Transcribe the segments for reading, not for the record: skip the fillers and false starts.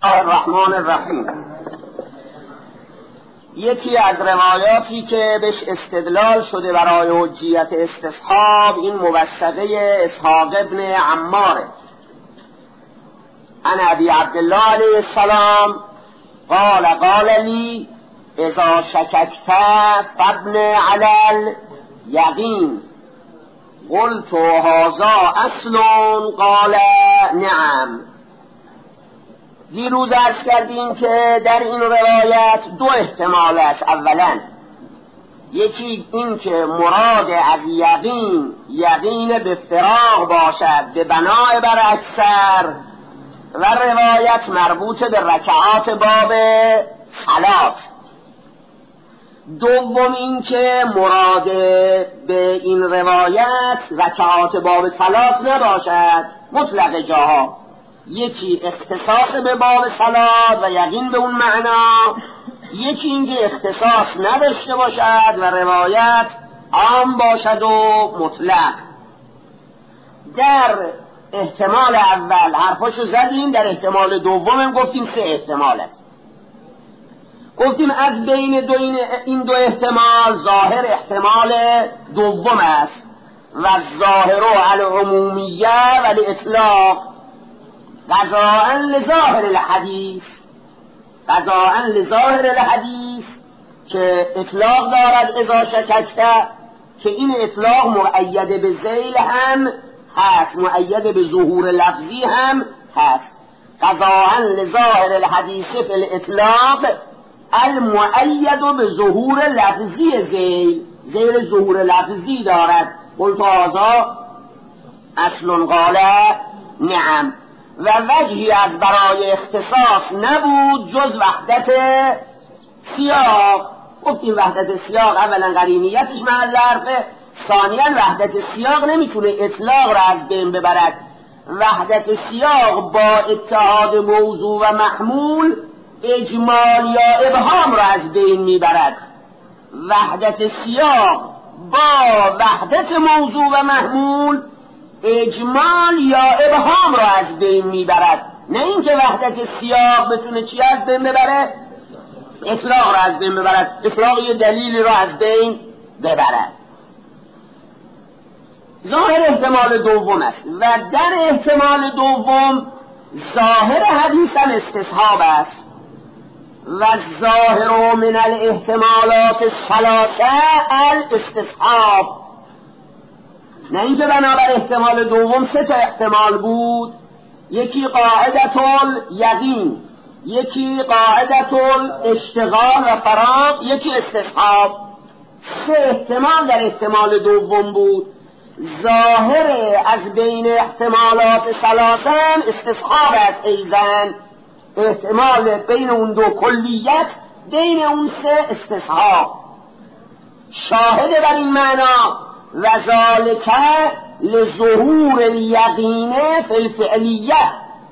الرحمن الرحیم. یکی از روایاتی که بهش استدلال شده برای حجیت استصحاب این موثقه اسحاق ابن عماره. عن ابی عبدالله علیه السلام قال لی اذا شککت فابن علی الیقین قلت هذا اصل قال نعم. دیروز عرض کردیم که در این روایت دو احتمال است. اولا یکی این که مراد از یقین به فراغ باشد به بنای بر اکثر، و روایت مربوط به رکعات باب صلات. دوم این که مراد به این روایت رکعات باب صلات نباشد، مطلق جاها، یکی اختصاص به باب صلات و یقین به اون معنا، یکی اینکه اختصاص نداشته باشد و روایت عام باشد و مطلق. در احتمال اول حرفاشو زدیم، در احتمال دوم گفتیم سه احتمال است. گفتیم از بین این دو احتمال ظاهر احتمال دوم است و ظاهر العمومیه و الاطلاق قضاء لظاهر الحدیث که اطلاق دارد اذا شککت، که این اطلاق مؤید به ذیل هم هست، مؤید به ظهور لفظی هم هست. قضاء لظاهر الحدیث فی الاطلاق المؤید به ظهور لفظی ذیل ظهور لفظی دارد. قلت هذا اصل قال نعم. و وجهی از برای اختصاص نبود جز وحدت سیاق. گفتیم وحدت سیاق اولا قرینیتش محل حرفه، ثانیا وحدت سیاق نمیتونه اطلاق را از بین ببرد. وحدت سیاق با اتحاد موضوع و محمول اجمال یا ابهام را از بین میبرد. وحدت سیاق با وحدت موضوع و محمول اجمال یا ابهام را از بین میبرد، نه اینکه وحدت سیاق بتونه چی از بین ببره؟ اطلاق را از بین ببرد، اطلاق یه دلیلی را از بین ببرد. ظاهر احتمال دوم است و در احتمال دوم ظاهر حدیث هم استصحاب است و ظاهر من الاحتمالات الثلاثه الاستصحاب. نه اینکه بنابر احتمال دوم سه تا احتمال بود، یکی قاعدت الیقین، یکی قاعدت الاشتغال و فراغ، یکی استصحاب. سه احتمال در احتمال دوم بود. ظاهر از بین احتمالات ثلاثه استصحاب است، ایضاً احتمال بین اون دو کلیت بین اون سه استصحاب. شاهد بر این معنا و ذالک لظهور الیقین فی الفعلیه،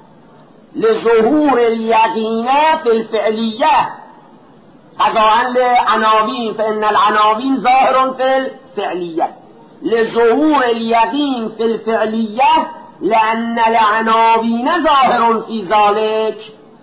لظهور الیقین فی الفعلیه قضاء لعناوین فان العناوین ظاهر فی الفعلیه، لظهور الیقین فی الفعلیه لان العناوین ظاهر فی ذالک.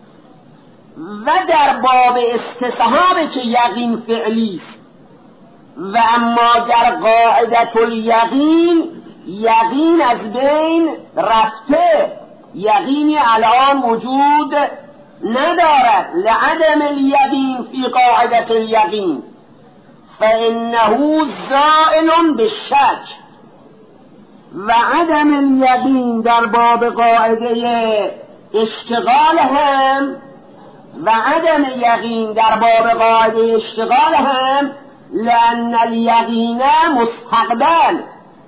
و در باب استصحاب که یقین فعلی است، و اما در قاعدت الیقین یقین از بین رفته، یقینی الان وجود ندارد. لعدم الیقین فی قاعدت الیقین فانه زائل بالشک. و عدم الیقین در باب قاعده اشتغال هم و عدم یقین در باب قاعده اشتغال هم، لأن الیقین مستقبل،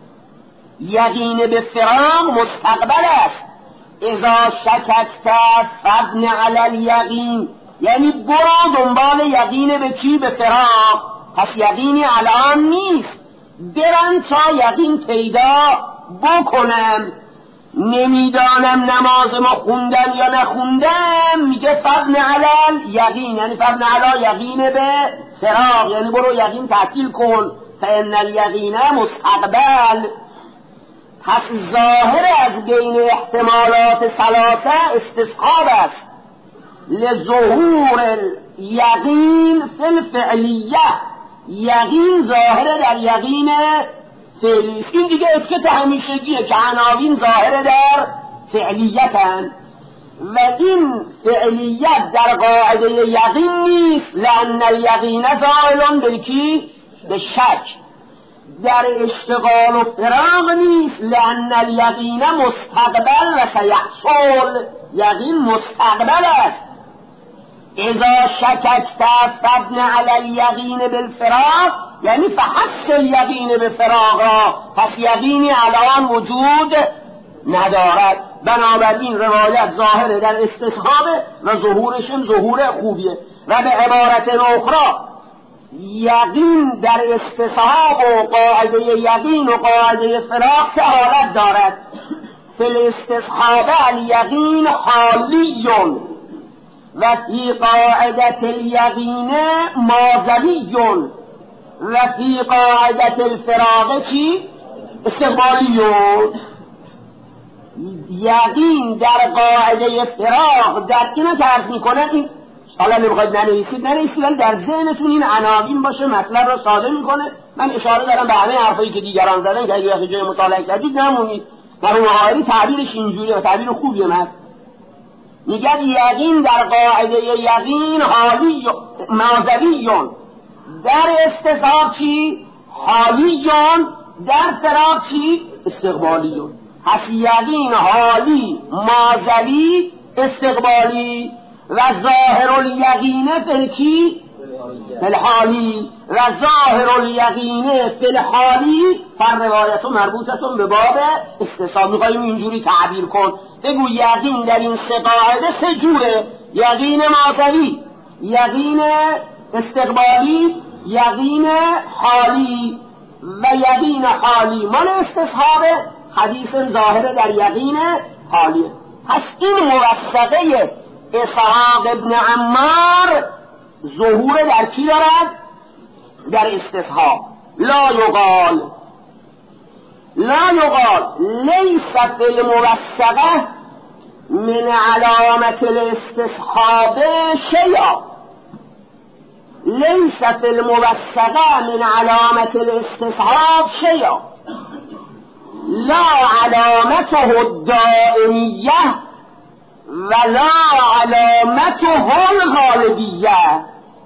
یقین به فراغ مستقبل است. اذا شککت فابن علی الیقین، یعنی برو دنبال یقین به کی؟ به فراغ. پس یقینی الان نیست، برم تا یقین پیدا بکنم. نمیدانم نماز ما خوندم یا نخوندم، میگه فابن علی الیقین، یعنی فابن علی یقین به فراغ، یعنی برو یقین تحصیل کن. فان الیقین مستقبل. پس ظاهر از بین احتمالات ثلاثه استصحاب است لظهور الیقین فی الفعلیه، یقین ظاهره در یقین فعلی. این دیگه اتکت همیشگیه که عناوین ظاهره در فعلیتن و این فعلیت در قاعده یقین نیست، لأن الیقین زائل بالکی به شک. در اشتغال و فراغ نیست، لأن الیقین مستقبل و سیحصل، یقین مستقبل است. اذا شککت فابن علی الیقین بالفراغ، یعنی فحس الیقین بفراغ را، پس یقینی الان وجود ندارد. بنابراین روایت ظاهره در استصحابه و ظهورشم ظهور خوبیه. و به عبارت اخرى یقین در استصحاب و قاعده یقین و قاعده فراغ که حالت دارد. فی الاستصحاب الیقین حالیون و فی قاعدت الیقین ماضیون و فی قاعدت الفراغ چی؟ استقبالیون. یقین در قاعده فراغ در اینو که عرض میکنن، این حالا نمیخواید ننویسید ولی در ذهنتون این عناوین باشه، مطلب را ساده میکنه. من اشاره دارم به همه حرفایی که دیگران زدن که اگه جای مطالعه کردید نمونید. مرحوم حائری تعبیرش اینجوریه و تعبیر خوبیه. من میگه یقین در قاعده یقین حالی ماضیون، در استصحاب چی؟ حالیون، در فراغ چی؟ استقبالیون. پس یقین حالی ماضی استقبالی و ظاهر الیقین فی الحالی و ظاهر الیقین فی الحالی فالروایت مربوطتون به باب استصحاب. میخواییم اینجوری تعبیر کن، بگو یقین در این سه قاعده سه جوره: یقین ماضی، یقین استقبالی، یقین حالی. و یقین حالی مال استصحاب، حدیث ظاهره در یقین حالیه. پس این موثقه اسحاق ابن عمار ظهور در کی دارد؟ در استصحاب. لا یقال لیس فی الموثقه من علامت الاستصحاب شیئا، لیس فی الموثقه من علامت الاستصحاب شیئا، لا علامته الدائمیه ولا علامته الغالبیه.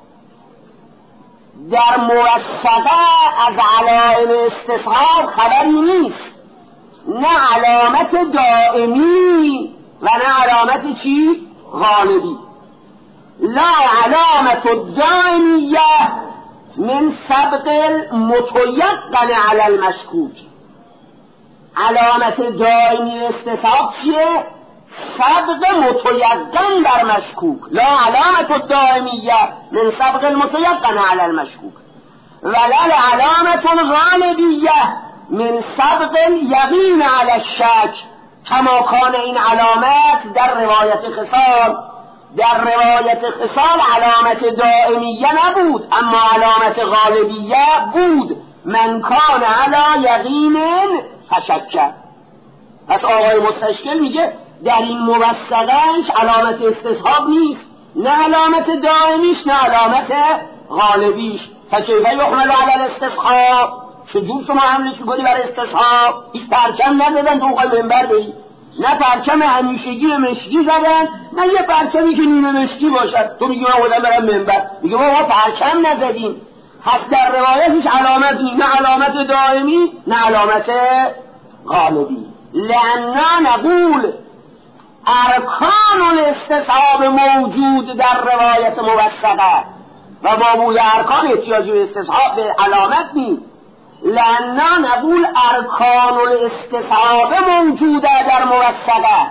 در موثقه از علائم استصحاب خبری نیست، نه علامت دائمی و نه علامت چی؟ غالبی. لا علامت الدائمیه من سبق المتيقن علی المشکوک. علامت دائمی استصحاب چیه؟ سبق متيقن در مشکوک. لا علامت الدائمیه من سبق المتيقن علی المشکوک ولا علامت الغالبیه من سبق الیقین علی الشک. کما کان این علامت در روایت خصال، در روایت خصال علامت دائمیه نبود اما علامت غالبیه بود. من کان علی یقین فشک. پس آقای مستشکل میگه در این موثقهش علامت استصحاب نیست، نه علامت دائمیش نه علامت غالبیش. فکیف یحمل علی الاستصحاب؟ چجور شما حملش میکنی بر استصحاب؟ هیچ پرچم ندادن تو خواهی منبر بری، نه پرچم همیشگی مشکی زدن نه یه پرچمی که نیمه مشکی باشد. تو میگی من خودم برم منبر، میگه ما پرچم نزدیم. پس در روایتش علامت نیست، نه علامت دائمی نه علامت غالبی. لأننا نقول ارکان الاستصحاب موجود در روایت موثقه و بابوی ارکان احتیاجی به استصحاب به علامت نیست. لأننا نقول ارکان الاستصحاب موجوده در موثقه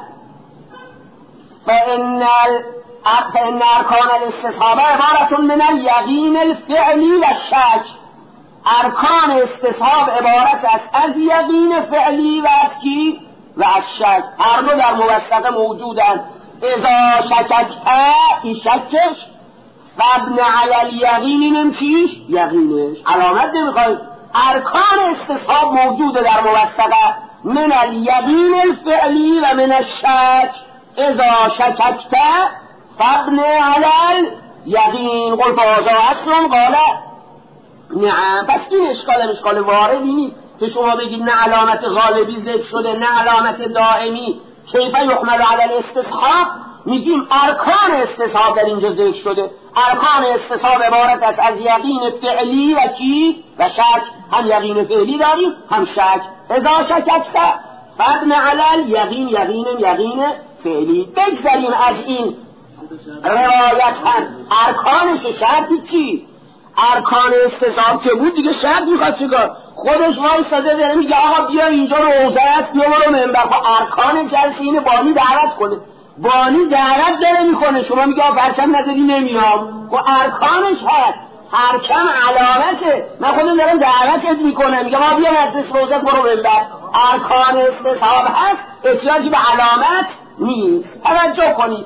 فإن ارکان الاستصحاب عبارت من الیقین الفعلی و الشک. ارکان استصحاب عبارت است از یقین فعلی و از کی؟ و از شک. هر دو در موثقه موجودند. اذا شککت این شکش فابن علی الیقین نمچیش یقینش. علامت نمیخواید. ارکان استصحاب موجوده در موثقه من الیقین الفعلی و من الشک. اذا شککت فابن علل یقین قل فهذا اصل قال نعم. پس این اشکال واردی نیست که شما بگید نه علامت غالبی ذکر شده نه علامت دائمی. کیف یحمل علی الاستصحاب؟ میگیم ارکان استصحاب در اینجا ذکر شده. ارکان استصحاب عبارت است از یقین فعلی و کی و شک. هم یقین فعلی داریم هم شک. اذا شککت فابن علل یقین فعلی. بگذاریم از این روایت هم ارکانش شرطی چی؟ ارکان استصحاب که بود دیگه شرط میخواد چیکار؟ خودش وایساده داره میگه آقا بیا اینجا روزه است بیا برو منبر. خب ارکان جلسه اینه بانی دعوت کنه. بانی دعوت داره میکنه شما میگه آقا پرچم نداری نمیام. خب ارکانش هست. پرچم علامته. من خودم دارم دعوتت میکنم میگه آقا بیا مجلس روزه برو منبر. ارکان استصحاب هست احتیاجی به علامت نیست. توجه کنید.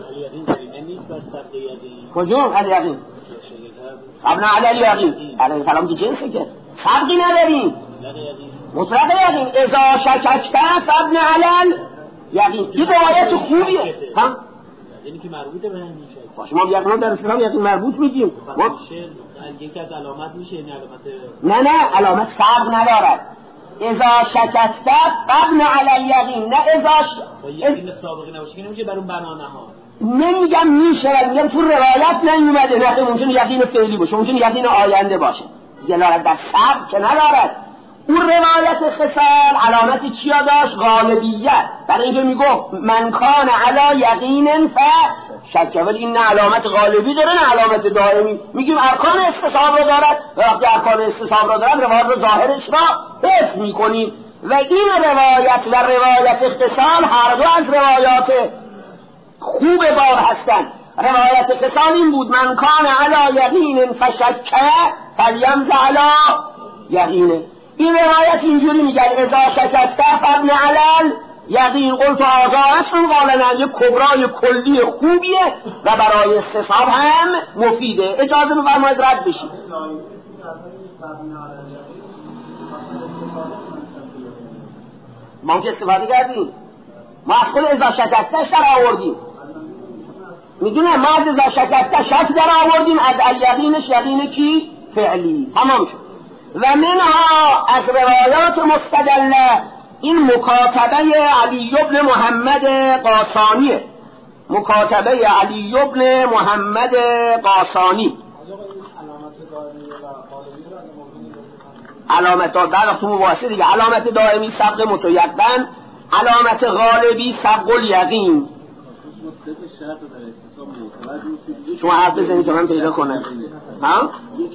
کجا یقین ابن علی یقین علی کلام که جنسه که فرقی نداریم. مطلق یقین اذا شککت فابن علل یقین. این روایت خوبیه. ها یعنی که مربوطه به همین شکل. باشه ما یقینا در اسلام یقین مربوط میگیم. یکی از علامت میشه این علامت. نه علامت فرق ندارد. اذا شککت فابن علل یقین. نه اذا یقین سابقه نباشه که نمیشه بر اون بنا نهاد. نمیگم میشه، میگم تو روایت نیومده. نه ممکنه یقین فعلی باشه، ممکنه یقین آینده باشه. دلالت در سبب که ندارد. اون روایت خصال علامت چیا داشت؟ غالبیت. برای اینکه میگفت من کان علی یقین فشک. ولی این نه علامت غالبی داره نه علامت دائمی. میگیم ارکان استصحاب رو دارد و وقتی ارکان استصحاب رو دارد روایت رو ظاهرش را حفظ میکنیم. و این روایت و روایت اختصال هر دو از روایات خوب باب هستن. روایت اختصال این بود من کان علی یقین فشک فلیمز علی یقینه. این روایت اینجوری میگن اذا شککت فابن علل یقین قلت هذا اصل قال نعم. یک کبرای کلی خوبیه و برای استصحاب هم مفیده. اجازه بفرمایید رد بشید. ما که استفاده کردیم ما از کل اذا شککتش در آوردیم. میدونه ما از اذا شککت شک در آوردیم از الیقینش یقین کی؟ فعلی. تمام شد. و منها از روایات مستدله این مکاتبه علی بن محمد قاسانیه. مکاتبه علی بن محمد قاسانی. علامت دائمی تو مباحثه دیگه. علامت دائمی سبق متیقن، علامت غالبی سبق الیقین. شما حرف بزنید که من پیدا کنم. ها؟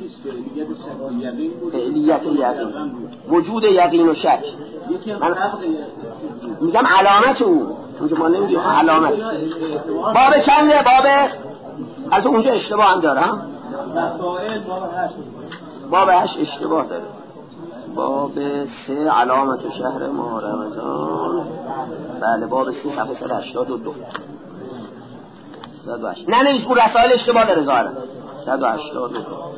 فعلیت یقین، وجود یقین و شک. من میگم علامت او، چون ما نمیگیم علامت. باب چنده؟ باب البته اونجا اشتباه هم داره. باب 8 اشتباه داره. باب 3 علامت شهر ماه رمضان. بله باب 3 صفحه 182. 108. نه نمیشه اون رسائل اشتباه داره ظاهرا. 182.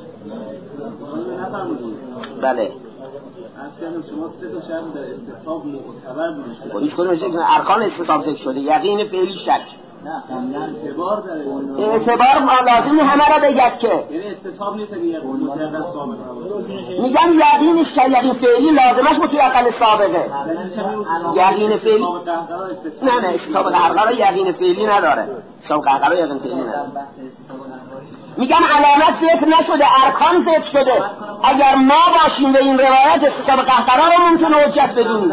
بله. شما سه تا شرط در استصحاب معتبر میشه. خب هیچ کدومش ارکان استصحاب ذکر شده. یقین فعلی شک. نه اعتبار داره. اعتبار لازمی همه را بگید که یعنی استصحاب نیست که مجرد ثابت میگم یقینش که یقین فعلی لازمش متوقع سابقه. یقین فعلی نه استصحاب قهقرا یقین فعلی نداره. استصحاب قهقرا یقین فعلی نداره. میگم علامت ذکر نشده، ارکان ذکر شده. اگر ما باشیم به این روایت استصحاب قهقرا رو ممکنه حجت بدونیم.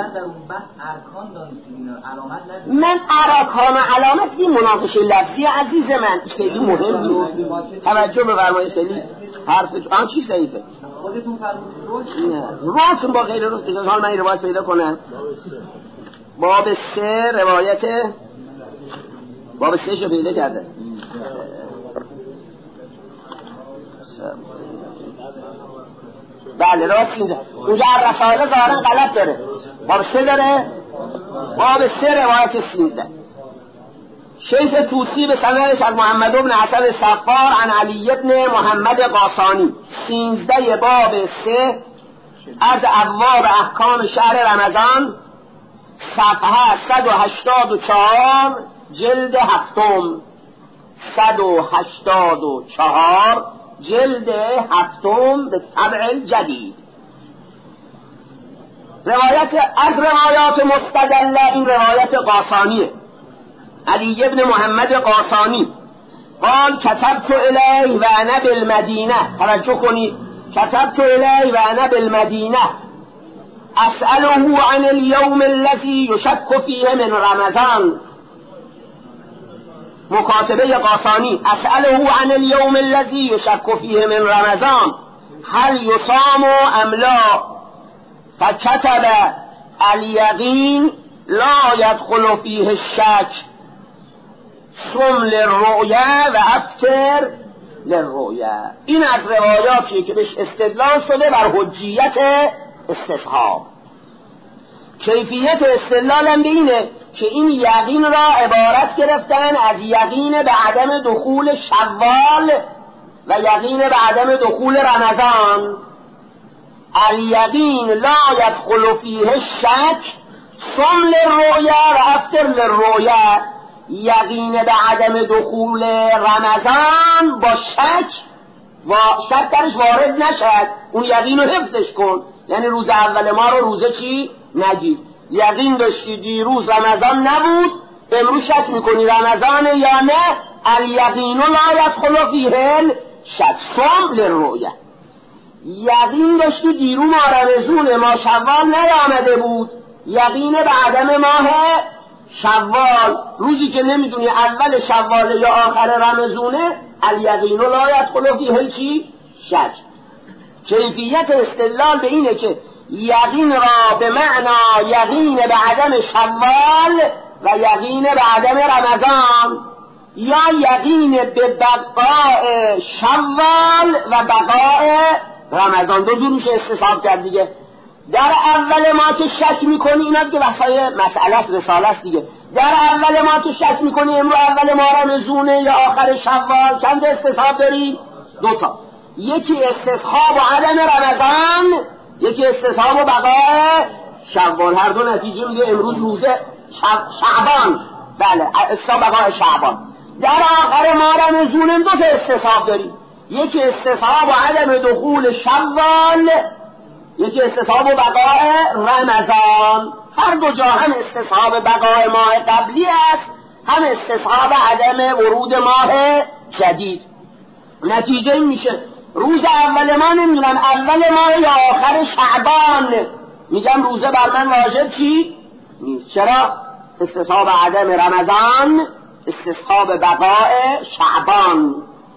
من ارکان و علامت این مناقشه لفظی عزیز من خیلی مهم نیست. توجه بفرمایید. خیلی حرف آن چیز ضعیفه. خودتون فرمودید راستون با غیر راست دیگه. حال من این روایت پیدا کنم. باب 3 روایت باب 3 شو پیدا کرده. بله راست اینجا. اونجا رسائل ظاهرا غلط داره. باب 3 داره. باب 3 روایت 13. شیخ توسی به سندش از محمد بن حسن صفار عن علی بن محمد قاسانی. 13 باب 3 از ابواب احکام شهر رمضان صفحه 184 جلد 7. 184 جلد 7 به طبع الجدید. از روایات مستدله این روایت قاسانیه، علی ابن محمد قاسانی قال كتبت الیه و انا بالمدینه، توجه کنید، كتبت الیه و انا بالمدینه اسأله عن اليوم الذي يشك فيه من رمضان. مکاتبه قاسانی، اسأله عن اليوم الذي يشك فيه من رمضان هل يصام ام لا، فكتب اليقين لا يدخل فيه الشك، صم للرؤيا و افطر للرؤيا. این از روایاتی که بهش استدلال شده بر حجیت استصحاب. کیفیت استدلال هم به اینه که این یقین را عبارت گرفتن از یقین به عدم دخول شوال و یقین به عدم دخول رمضان. الیقین لا یدخل فیه الشک صم للرؤیا و افطر للرؤیا. یقین به عدم دخول رمضان با شک درش وارد نشد، اون یقین رو حفظش کن، یعنی روز اول ما رو روزه چی نگیر. یقین داشتی دیروز رمضان نبود، امروز شک میکنی رمضان یا نه، الیقین لا یدخل فیه الشک صم للرؤیا. یقین داشتی دیرو ماه رمضان ما شوال نیامده بود، یقین به عدم ماه شوال، روزی که نمیدونی اول شوال یا آخر رمضانه، الیقین لا یدخل فیه الشک. کیفیت استدلال به اینه که یقین را به معنا یقین به عدم شوال و یقین به عدم رمضان یا یقین به بقاء شوال و بقاء رمضان، دو جور میشه استصحاب کرد دیگه. در اول ما که شک میکنی، اینا که بحثای مسئله رسالت دیگه، در اول ما که شک میکنی امروز اول ما رمضونه یا آخر شوال، چند استصحاب داری؟ دوتا، یکی استصحاب و عدم رمضان، یکی استصحاب و بقاء شوال. هر دو نتیجه میده امروز روزه شعبان، بله استصحاب بقاء شعبان. در آخر ما رمضون دو تا استصحاب داری، یکی استصحاب و عدم دخول شوال، یکی استصحاب و بقاء رمضان. هر دو جا هم استصحاب بقاء ماه قبلی است، هم استصحاب عدم ورود ماه جدید. نتیجه میشه روز اول ما نمیدونم اول ماه یا آخر شعبان، میگم روزه بر من واجب چی نیست. چرا؟ استصحاب عدم رمضان، استصحاب بقاء شعبان.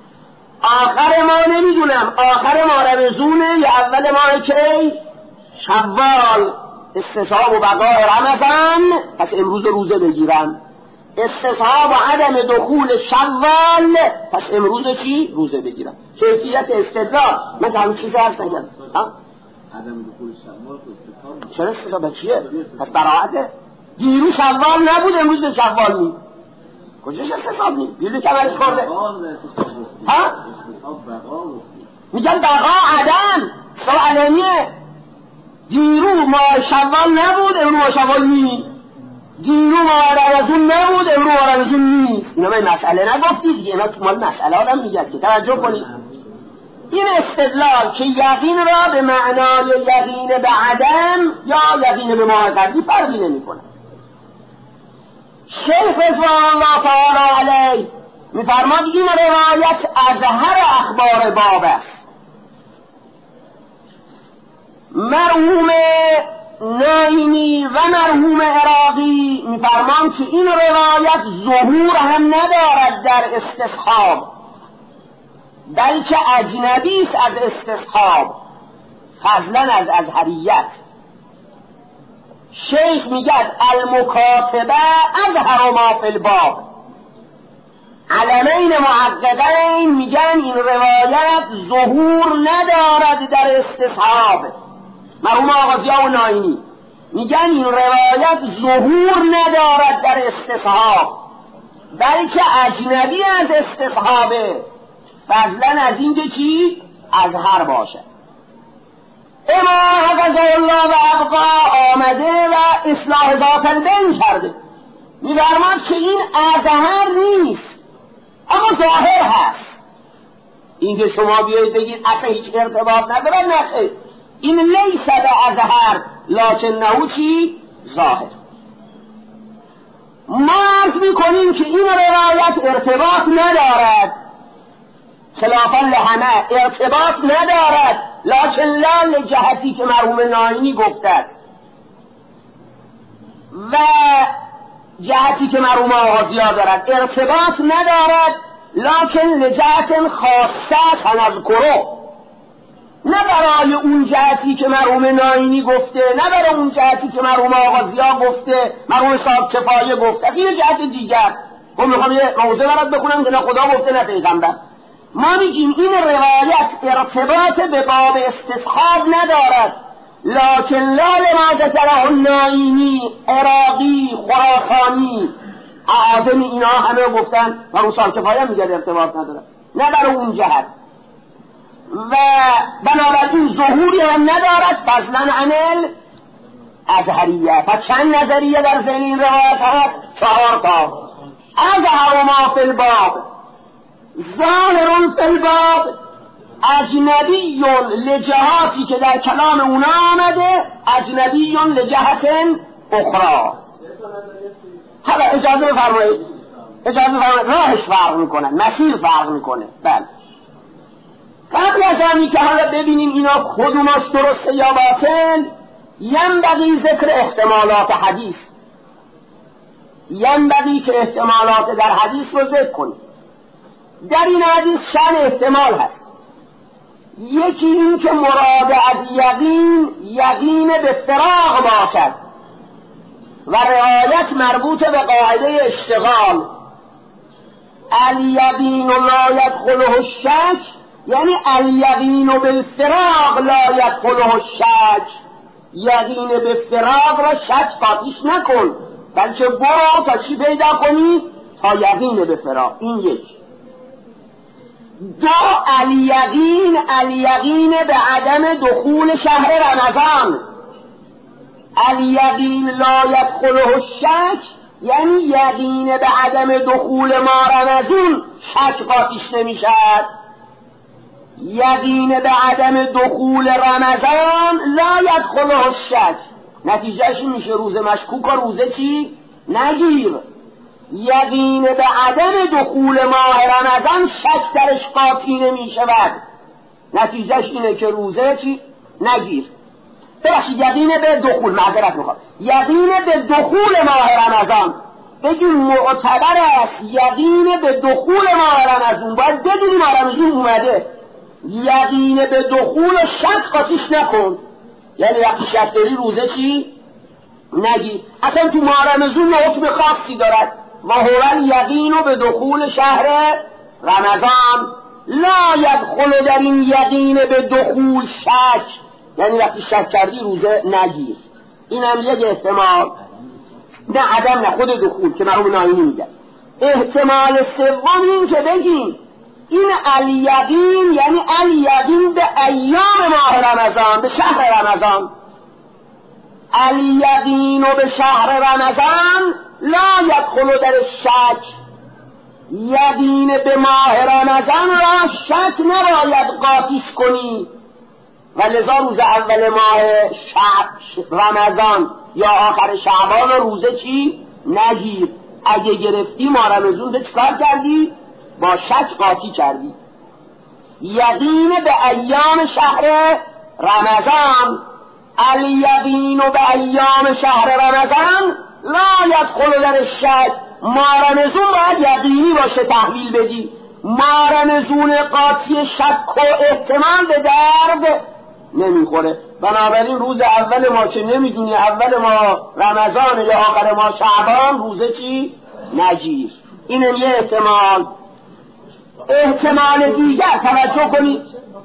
آخر ما نمیدونم آخر ماه رمضونه یا اول ماه که شوال، استصحاب و بقاء رمضان، پس امروز روزه بگیرم. استصحاب و عدم دخول شوال، پس امروز چی؟ روزه بگیرم. کیفیت استدلال من همین چیز حرف نگم. عدم دخول شوال استصحاب چرا استصحاب چیه؟ پس براعته. دیروز شوال نبود امروز شوال نیست، کجاش استصحاب نیست؟ دیروز کمرش خورده. ها؟ میگن بقا عدم سوالانیه. دیرو ماه شوال نبود امروز ماه شوال نیست، دیرو ماه رمضان نبود امروز ماه رمضان نیست. اینا من مسئله نگفتی دیگه، اینا تو مال مسئله آدم میگه که توجه کنید. این استدلال که یقین را به معنای یقین به عدم یا یقین به ماه قبلی فرقی نمی کنه. شیخ رضوان الله تعالی علیه میفرماد این روایت از هر اخبار باب است. مرحوم ناینی و مرحوم عراقی میفرمان که این روایت ظهور هم ندارد در استصحاب، بلکه اجنبی است از استصحاب، فضلا از ازهریت. شیخ میگه المکاتبه اظهر ما فی الباب. علمین محققین میگن این روایت ظهور ندارد در استصحاب. مرحوم آقا ضیاء ناینی میگن این روایت ظهور ندارد در استصحاب، بلکه اجنبی از استصحابه، فضلا از این که چی؟ ازهر باشه. امام حفظه الله و ابقا آمده و اصلاح ذات البین کرده، می‌فرماد که این ازهر نیست، اما ظاهر هست. این که شما بیایید بگید اصلا هیچ ارتباط نداره، نه، این لیس بأظهر لکنه چی؟ ظاهر. ما عرض میکنیم که این روایت ارتباط ندارد، خلافا لهمه ارتباط ندارد، لکن لا لجهتی که مرحوم ناینی گفتد و جهتی که مرحوم آغازی‌ها دارد ارتباط ندارد، لکن لجهت خاصه تنذکره، نه برای اون جهتی که مرحوم ناینی گفته، نه برای اون جهتی که مرحوم آغازی‌ها گفته، مرحوم صاحب کفایه گفته، یه جهت دیگر. من میخوام یه موضوع برات بخونم که نه خدا گفته نه پیغمبر. ما میگیم این روایت ارتباط به باب استصحاب ندارد، لکن لا لما ذکره الناینی، عراقی، خراسانی، اعاظم اینا همه گفتن مرحوم صاحب کفایه میگه ارتباط نداره، نه برای اون جهت و بنابراین ظهوری هم ندارد فضلا عن الازهریه. پس چند نظریه در ذهن این روایت هست؟ 4 تا. اظهر ما فی الباب، ظاهر فی الباب، اجنبی لجهاتی که در کلام اونا آمده، اجنبی لجهت اخرى. حالا اجازه بفرمایید، راهش فرق میکنه، مسیر فرق میکنه. بله، قبل از آنی که حالا ببینیم اینا کدومش درسته یا باطل، ینبغی ذکر احتمالات حدیث، ینبغی که احتمالات در حدیث رو ذکر کنیم. در این حدیث چند احتمال هست. یکی این که مراد از یقین به فراغ باشد و روایت مربوط به قاعده اشتغال. الیقین لا یدخله الشک، یعنی الیقین بالفراغ لا یدخله الشک، یقین به فراغ را شک قاطیش نکن، بلکه برو تا چی پیدا کنی؟ تا یقین به فراغ. این یک. دو، الیقین به عدم دخول شهر رمضان. الیقین لا یدخله الشک، یعنی یقین به عدم دخول ما رمضان شک قاطیش نمیشد. یقین به عدم دخول رمضان لا یدخله الشک، نتیجهش میشه روز مشکوک و روزه چی؟ نگیر. یقین به عدم دخول ماه رمضان شک درش قاطی نمیشود، نتیجهش اینه که روزه چی؟ نگیر. ببخشید، یقین به دخول، معذرت میخوام، یقین به دخول ماه رمضان بگیم معتبر است. یقین به دخول ماه رمضان باید بدونی ماه رمضان اومده. یقین به دخول شک قاطیش نکن، یعنی وقتی شک داری روزه چی؟ نگیر. اصلا تو ماه رمضان حکم خاصی دارد، و هو الیقین به دخول شهر رمضان. لا یدخل، در این یقین به دخول شک، یعنی وقتی شک کردی روزه نگیر. این هم یک احتمال. نه عدم، نه خود دخول که مرحوم ناینی میگه. احتمال سوم این که بگیم این الیقین یعنی الیقین به ایام ماه رمضان، به شهر رمضان. الیقین به شهر رمضان لا یدخل در شک، یقین به ماه رمضان را شک نباید قاطیش کنی و لذا روز اول ماه رمضان یا آخر شعبان روزه چی؟ نگیر. اگه گرفتی ماه رمضان ده چکار کردی؟ با شک قاطی کردی. یقین به ایام شهر رمضان، الیقین به ایام شهر رمضان لا یدخل در الشک. ماه رمضان باید یقینی باشه تحویل بدی. ماه رمضان قاطی شک و احتمال به درد نمیخوره. بنابراین روز اول ما که نمیدونی اول ما رمضان یا آخر ما شعبان، روزه چی؟ نگیر. اینم یه احتمال. احتمال دیگر توجه کنید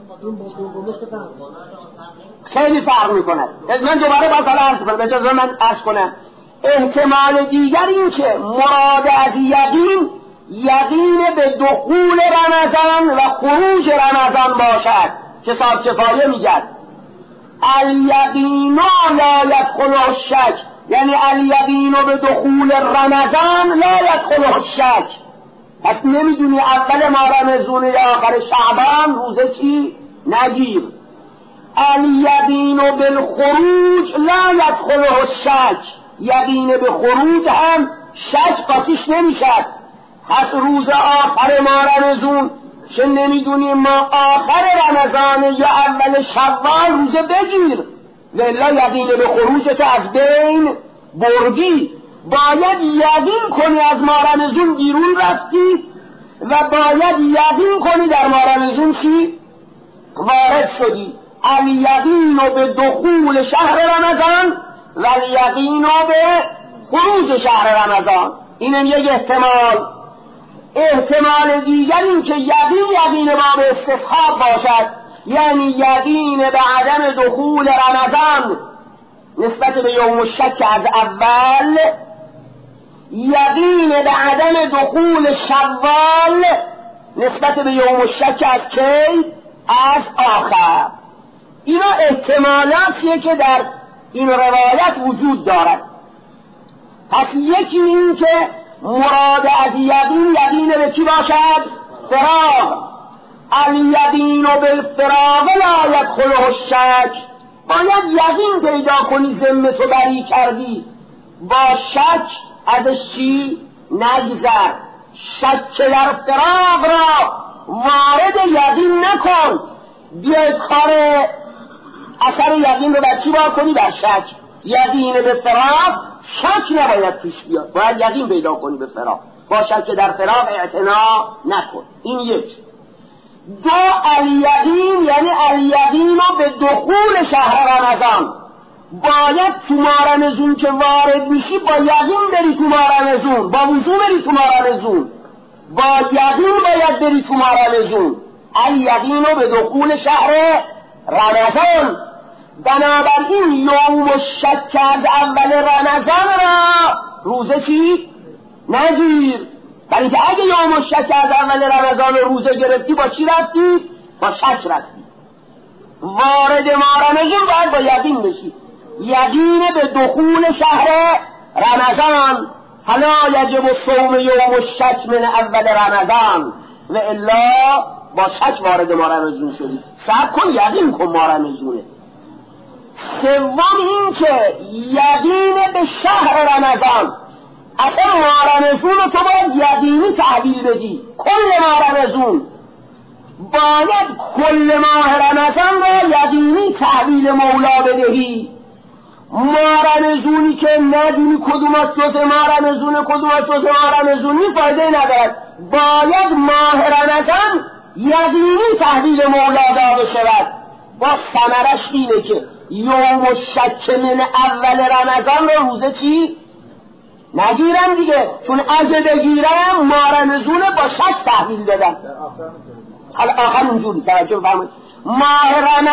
خیلی فرق میکنه. من دوباره باید عرض کنم، اجازه من عرض کنم. احتمال دیگر این که مراد از یقین به دخول رمضان و خروج رمضان باشد که صاحب کفایه میگد الیقین لا یدخله الشک، یعنی الیقین به دخول رمضان لا یدخله الشک، پس نمیدونی اول ماه رمضان یا آخر شعبان روزه چی؟ نگیر. الیقین بالخروج لا یدخله الشک، یقین به خروج هم شک قاطیش نمیشد. پس روز آخر ماه رمضان چه نمیدونی ما آخر رمضان یا اول شوال روزه بگیر، ولی یقین به خروجت از بین بردی. باید یقین کنی از ماه رمضان بیرون رفتی و باید یقین کنی در ماه رمضان چی؟ وارد شدی. الیقین به دخول شهر رمضان و الیقین به خروج شهر رمضان. اینم یک احتمال. احتمال دیگر این که یقین باب استصحاب باشد، یعنی یقین به عدم دخول رمضان نسبت به یوم الشک از اول، یقین به عدم دخول شوال نسبت به یوم الشک از کی؟ از آخر. اینا احتمالاتیه که در این روایت وجود دارد. پس یکی این که مراد از یقین به چی باشد؟ فراغ. الیقین بالفراغ لا یدخله الشک. باید یقین پیدا کنی ذمه تو بری کردی، با شک ازش چی؟ نگذر. شک در فراغ را وارد یقین نکن. بیای کار اثر یقین رو بر چی بار کنی؟ بر شک. یقین به فراغ شک نباید پیش بیاد، باید یقین پیدا کنی به فراغ، با شک در فراغ اعتنا نکن. این یک. دو، الیقین یعنی الیقین به دخول شهر رمضان. باید تو ماه رمضان که وارد میشی با یقین بری تو ماه رمضان، با وضو بری تو ماه رمضان، با یقین باید بری تو ماه رمضان. الیقین به دخول شهر رمضان. بنابراین یوم الشک از اول رمضان را روزه چی؟ نگیر. برای اینکه اگه یوم الشک از اول رمضان روزه گرفتی با چی رفتی؟ با شک رفتی. وارد ماه رمضان باید با یقین بشی. یقین به دخول شهر رمضان. فلا یجب صوم یوم الشک من اول رمضان و الا با شک وارد ماه رمضان شدی. صبر کن، یقین کن ماه رمضانه. سوم این که یقین به شهر رمضان. اصلا ماه رمضان تو باید یقینی تحویل بدی. کل ماه رمضان باید کل ماه رمضان را یقینی تحویل مولا بدهی. ماه رمضانی که ندونی کدوم از جز ماه رمضان کدوم از جز ماه رمضانی فایده ندارد. باید ماه رمضان یقینی تحویل مولا داده شود. با ثمرش اینه که یوم الشک من اول رمضان رو روزه چی؟ نگیرم دیگه، چون اگه بگیرم ماه رمضان با شک تحویل بدم. حالا آخر اونجوری توجه فرمایید. ماه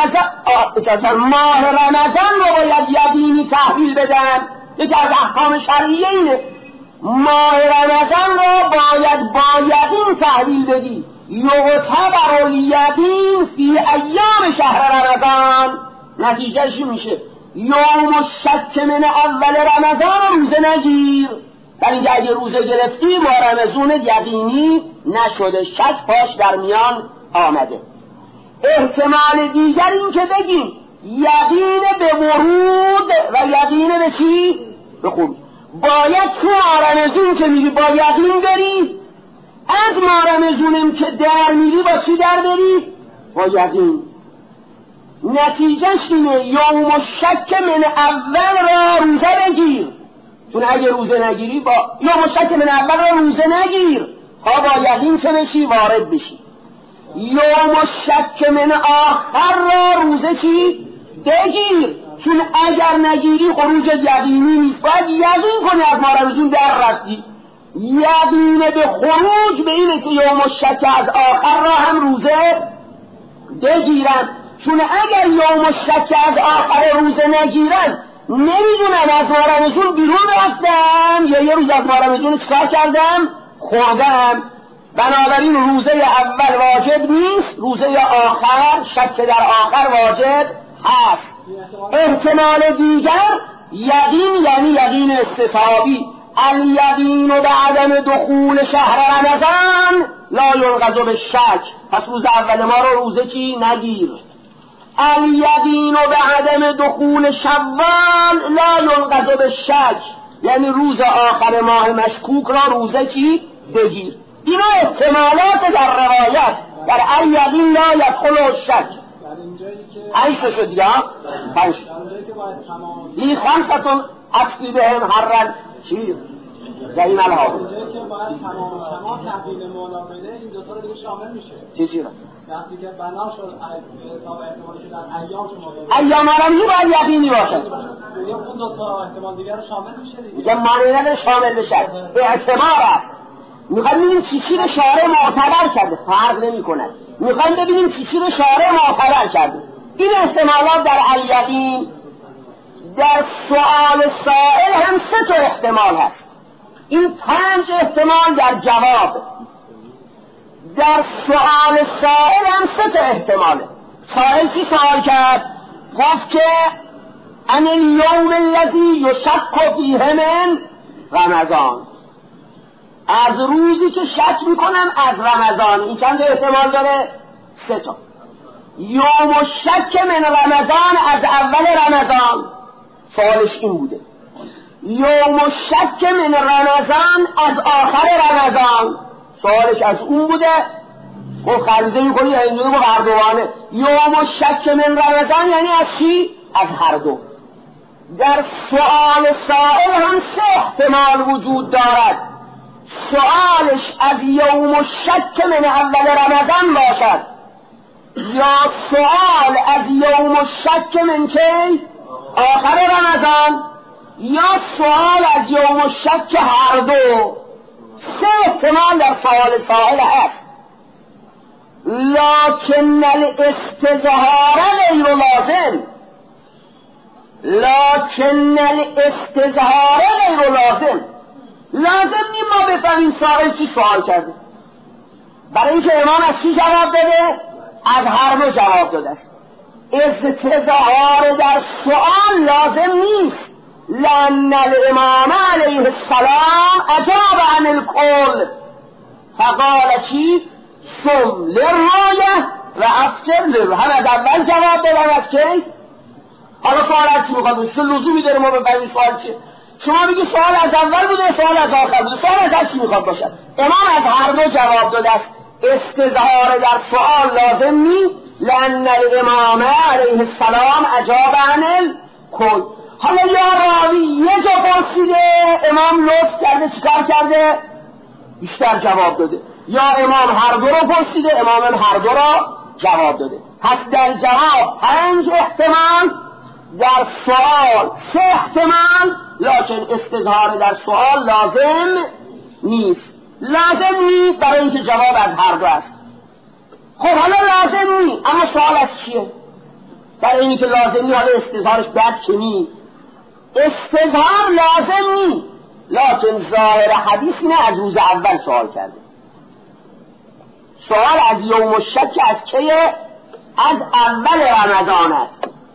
رمضان رو باید یقینی تحویل بدم. یکی از احکام شرعیه اینه. ماه رمضان رو باید با یقین تحویل بدی. یعتبر الیقین فی ایام شهر رمضان. نتیجهش میشه یوم الشک من اول رمضان روزه نگیر. در اینکه اگه روزه گرفتی ماه رمضان یقینی نشده، شک پاش در میان آمده. احتمال دیگر این که بگیم یقین به ورود و یقین به چی؟ به خروج. باید تو ماه رمضان که میری با یقین بری، از ماه رمضانم که در میری با چی در بری؟ با یقین. نتیجهش اینه یوم الشک من اول را روزه بگیر. چون اگه روزه نگیری با یوم الشک من اول را روزه نگیر، ها با یقین که بشی وارد بشی. یوم الشک من آخر را روزه چی؟ بگیر. چون اگر نگیری خروج یقینی نیست، باید یقین کنی از ماه رمضان در رفتی. یقین به خروج به اینه که یوم الشک از آخر را هم روزه بگیرن. چون اگر یوم الشک از آخر روزه نگیرن، نمیدونم از ماه رمضان بیرون رفتم یا یه روز از ماه رمضان چکار کردم؟ خوردم. بنابراین روزه اول واجب نیست، روزه آخر شک در آخر واجب هست. احتمال دیگر یقین یعنی یقین استصحابی. الیقین بعدم دخول شهر رمضان لا ینقض بالشک، پس روز اول ما رو روزه چی نگیر. الیقین بعدم دخول شوال لا ینقض بالشک، یعنی روز آخر ماه مشکوک را روزه چی بگیر. اینا احتمالات در روایت در الیقین لا یدخل الشک. عیش شد یا پنج لی خمستون اکسی بهم هرن چی زعیم الهاوی چی را وقتی که بنا شد حساب احتمال شدن ایام ایام عربی باید یقینی باشد. اون دو تا احتمال دیگر شامل میشه دیگه. میگم معنی نداره شامل بشه، اعتبار است. میخوایم ببینیم چیزی رو شارع معتبر کرده، فرق نمی کند. میخوایم ببینیم چیزی رو شارع معتبر کرده. این احتمالات در الیقین. در سؤال سائل هم 3 تا احتمال هست. این 5 احتمال در جواب. در سؤال سائل هم 3 تا احتماله. سائل چی سوال کرد؟ گفت که ان اليوم الذي يشك فيه من رمضان، از روزی که شک میکنم از رمضان. این چند احتمال داره؟ 3 تا. یوم الشک من رمضان، از اول رمضان. سوالش این بوده. یوم الشک من رمضان، از آخر رمضان. سوالش از اون بوده. گفت خریده میکنی یا اینجوری گفت هر دوانه. یوم الشک من رمضان یعنی از چی؟ از هر دو. در سؤال سائل هم 3 احتمال وجود دارد. سؤالش از یوم الشک من اول رمضان باشد، یا سؤال از یوم الشک من چه؟ آخر رمضان، یا سؤال از یوم الشک هر دو. 3 احتمال در سؤال سائل هست. لکن الاستظهار غیر لازم، لکن الاستظهار غیر لازم. لازم نیم ما بفهمیم سائل چی سوال کرده، برای اینکه امام از چی جواب داده؟ از هر دو جواب داده است. استظهار در سؤال لازم نیست، لأن الامام علیه السلام اجاب عن الکل فقال چی؟ صم للرایه و افطر للرایه. هم از اول جواب دادن از کی؟ حالا سوال از چی میخواد؟ چه لزومی داره ما بفهمیم سوال چیه؟ شما میگی سوال از اول بوده، سوال از آخر بوده، سوال از چی میخواد باشد؟ امام از هر دو جواب داده است. استظهار در سوال لازم نیست، لأن الامام علیه السلام اجاب عن الکل. حالا یا راوی یه جا پرسیده امام لطف کرده چیکار کرده؟ بیشتر جواب داده. یا امام هر دو رو پرسیده، امام هر دو را جواب داده. پس در جواب 5 احتمال، در سوال 3 احتمال، لکن استظهار در سوال لازم نیست. لازم نیست برای اینکه جواب از هر دو است. خب حالا لازم نیست، اما سوال از چیه؟ برای اینکه لازم نیست، حالا استظهارش بد که نیست. استظهار لازم نیست، لکن ظاهر حدیث اینه از روز اول سوال کرده. سوال از یوم الشک از کیه؟ از اول رمضان است.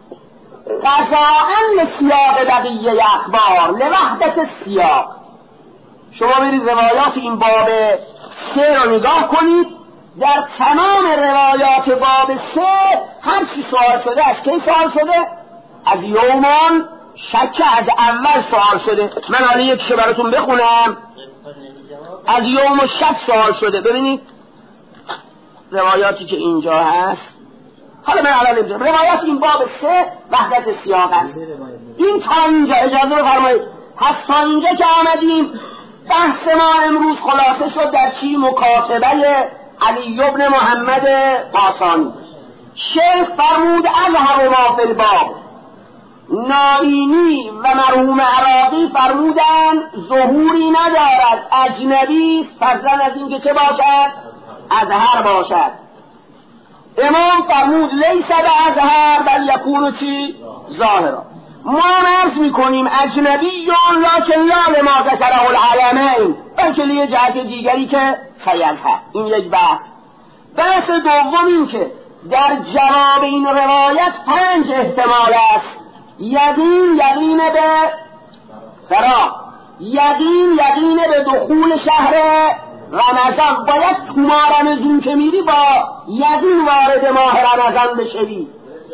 قضاءً لسیاق بقیه اخبار لوحدت السیاق. شما برید روایات این باب 3 رو نگاه کنید، در تمام روایات باب 3 هر چی سوال شده از کی سوال شده؟ از یومان شک، از اول سوال شده. من حالا یکیشو براتون بخونم. از یوم الشک سوال شده. ببینید روایاتی که اینجا هست، حالا من الان نمیدونم، روایات این باب 3 وحدت سیاق هست. این تا اینجا اجازه رو فرمایید. پس تا اینجا که آمدیم بحث ما امروز خلاصه شد در چی؟ مکاتبه علی ابن محمد قاسانی. شیخ فرمود اظهر ما فی الباب. نائینی و مرحوم عراقی فرمودن ظهوری ندارد، اجنبی فضلا از این که چه باشد؟ اظهر باشد. امام فرمود لیس باظهر بل یکون چی؟ ظاهرا. ما عرض میکنیم اجنبیون لکن لا لما ذکره العلمین، بلکه لیه جهت دیگری که سیلها. این یک بحث. بحث دوم این که در جواب این روایت 5 احتمال است. یقین به فراق، یقین به دخول شهر رمضان. باید تو ماه رمضان که میری با یقین وارد ماه رمضان بشوی.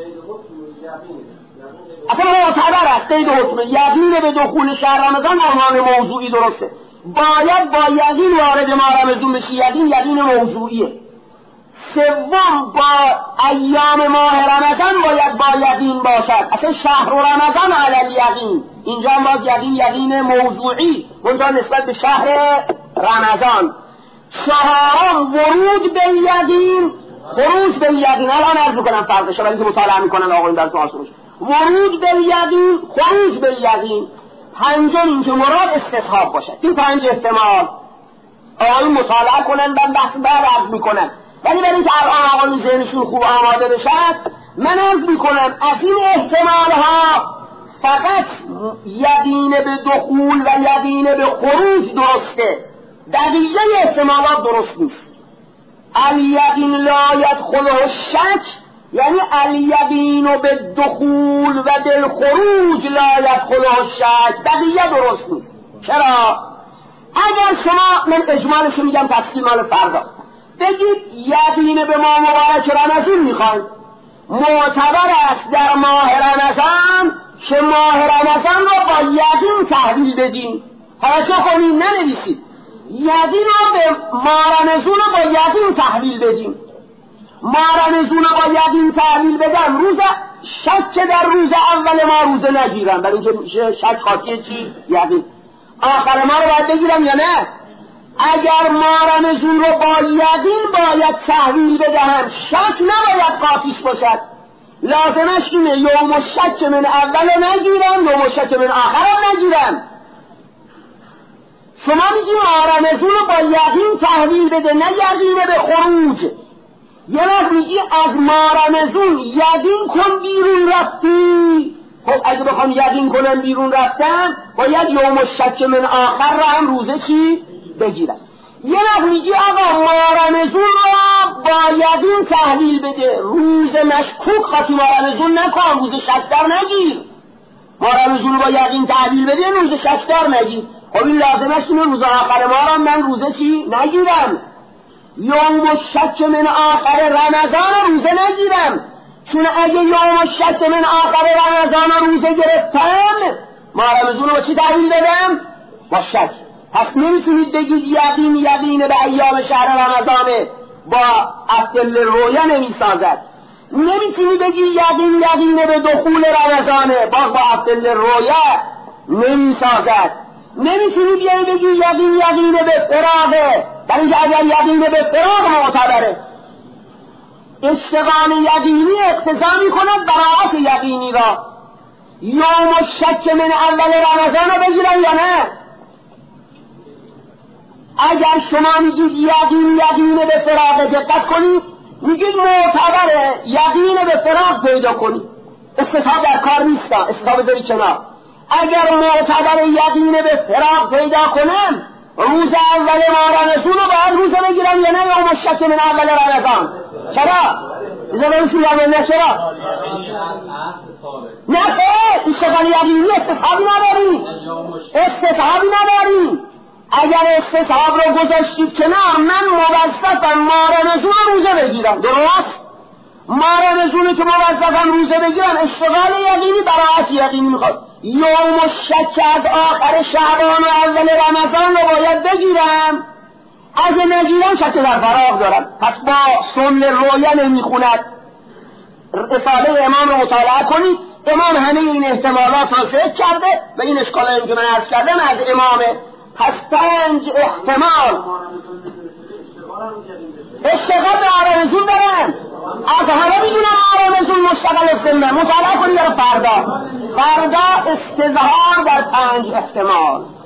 اصلا معتبر است قید حکم یقین به دخول شهر رمضان عنوان موضوعی درسته. باید با یقین وارد ماه رمضان بشی. یقین موضوعیه. سوم با ایام ماه رمضان باید با یقین باشد. اصلا شهر رمضان علی الیقین، اینجا هم باز یقین موضوعی منتها نسبت به شهر رمضان. چهارم ورود به یقین، خروج به یقین. الان عرض میکنم فرقش برای اینکه مطالعه میکنن آقایون در سوالش. ورود به یقین، خروج به یقین. پنجم اینکه مراد استصحاب باشد. این 5 احتمال آقایون مطالعه کنن، من بحث بعد عرض میکنم. ولی برای اینکه الان آقایون ذهنشون خوب آماده بشد من عرض میکنم از این احتمال ها فقط یقین به دخول و یقین به خروج درسته، بقیه احتمالات درست نیست. الیقین لا یدخله الشک، یعنی الیقین بالدخول و بالخروج لا یدخله الشک، بقیه درست نیست. چرا؟ اگر شما، من اجمالش میگم تفصیل مال فردا، بگید یقین به ماه مبارک رمضان میخواید، معتبر است در ماه رمضان که ماه رمضان را با یقین تحویل بدین. توجه کنید، ننویسید. یقین را به ماه رمضان را با یقین تحویل بدین. ماه رمضان را با یقین تحویل بدن، روز شک در روز اول ما روزه نگیرم، برای اینکه شک خاطیه چی؟ یقین. آخر ما رو باید بگیرم یا نه؟ اگر ماه رمضان رو با یقین باید تحویل بدهم، شک نباید قاطیش باشد. لازمش اینه یوم الشک من اول نگیرم، یوم الشک من آخرم نگیرم. شما میگی ماه رمضان رو با یقین تحویل بده، نه یقین به خروج. یه وقت میگی از ماه رمضان یقین کن بیرون رفتی. خب اگه بخوام یقین کنم بیرون رفتم باید یوم الشک من آخر را هم روزه چی؟ بگیرم. یه وقت میگی آقا ماه رمضان را با یقین تحویل بده، روز مشکوک خاطی ماه رمضان نکن، روز شکدار نگیر. ماه رمضان رو با یقین تحویل بده، روز شکدار نگیر. خب این لازمش اینه روز آخر ما را من روزه چی؟ نگیرم. یوم الشک من آخر رمضان روزه نگیرم، چون اگه یوم الشک من آخر رمضان روزه گرفتم ماه رمضان رو با چی تحویل بدم؟ با شک. پس نمیتونید بگید یقین به ایام شهر رمضانه، با افضل رویا نمیسازد. نمیتونید بگید یقین به دخول رمضانه، باز با افضل رویا نمیسازد. نمیتونید بگید یقین به فراغه، برای اینکه اگر یقین به فراغ معتبره. اشتغال یقینی اقتضا میکند براعت یقینی را. یوم الشک من اول رمضان رو بگیرن یا نه؟ اگر شما میگید یقین به فراغ، دقت کنید، میگید معتبره یقین به فراغ پیدا کنید، استصحاب در کار نیست، استصحاب بذاری کنار. اگر معتبر یقین به فراغ پیدا کنم، روز اول ماه رمضان رو باید روزه بگیرم یا نه یوم الشک من اول رمضان؟ چرا؟ اذا برسول الله نه چرا؟ نه خیر، اشتغال یقینی استصحابی نداری. اگر استصحاب رو گذاشتید کنار، من موظفم ماه رمضان روزه بگیرم، درست؟ ماه رمضان که موظفم روزه بگیرم، اشتغال یقینی براعت یقینی میخواد. یوم الشک از آخر شعبان و اول رمضان رو باید بگیرم، اگه نگیرم شک در فراغ دارم. پس با سنن رویا نمیخوند. رساله امام رو مطالعه کنید، امام همه این احتمالات رو ذکر کرده و این اشکالاتی که من عرض کردم از امامه. پس 5 احتمال اشتغال به آرامزون دارن. از همه میدونم آرامزون مشتغل استمه. مطالعه کنید در فردا استظهار در 5 احتمال.